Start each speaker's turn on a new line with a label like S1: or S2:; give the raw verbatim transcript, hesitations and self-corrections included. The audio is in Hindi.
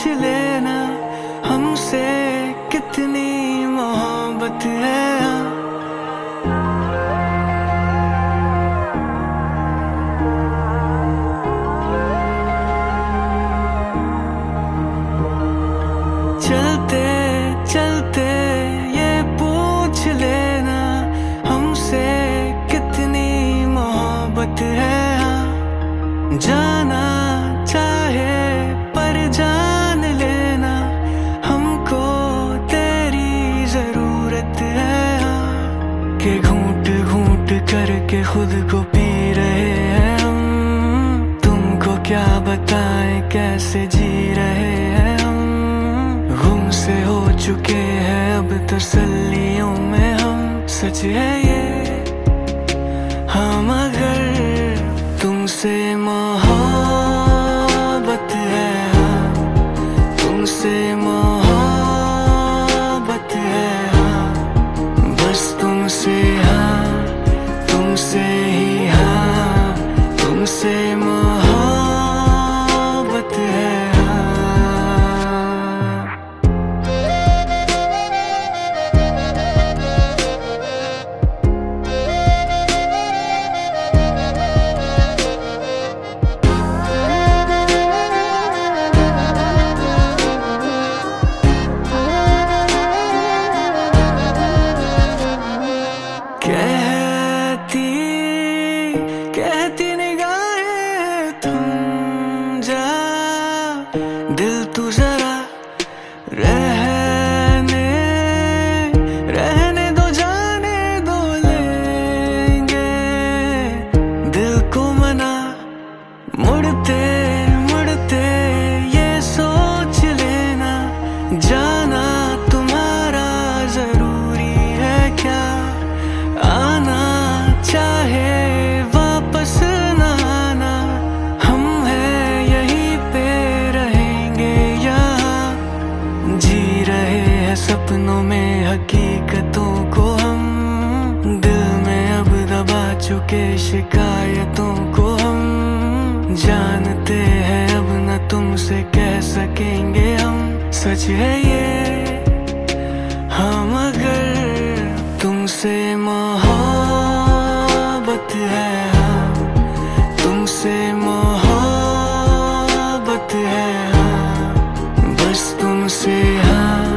S1: लेना हमसे कितनी मोहब्बत है। चलते चलते ये पूछ लेना हमसे कितनी मोहब्बत है। जाना चाहे पर जान लेना हमको तेरी जरूरत है। कि घूंट घूंट करके खुद को पी रहे हैं हम, तुमको क्या बताएं कैसे जी रहे हैं हम। गुम से हो चुके हैं अब तसल्लियों में हम, सच है ये हम अगर तुमसे मोहब्बत है, हाँ तुमसे मोहब्बत है, हाँ बस तुमसे, हाँ तुमसे ही, हाँ तुमसे मोहब्बत है। कहती कहती निगाहें तुम जा, दिल तू जरा रहने रहने दो, जाने दो लेंगे दिल को मना। मुड़ते मुड़ते ये सोच लेना जाना तुम्हारा जरूरी है क्या। आना चाहे वापस ना आना, हम हैं यहीं पे रहेंगे यहाँ। जी रहे हैं सपनों में हकीकतों को हम, दिल में अब दबा चुके शिकायतों को हम। जानते हैं अब न तुमसे कह सकेंगे हम, सच है ये हम अगर तुमसे मोहब्बत है, हाँ तुमसे मोहब्बत है, हाँ बस तुमसे, हाँ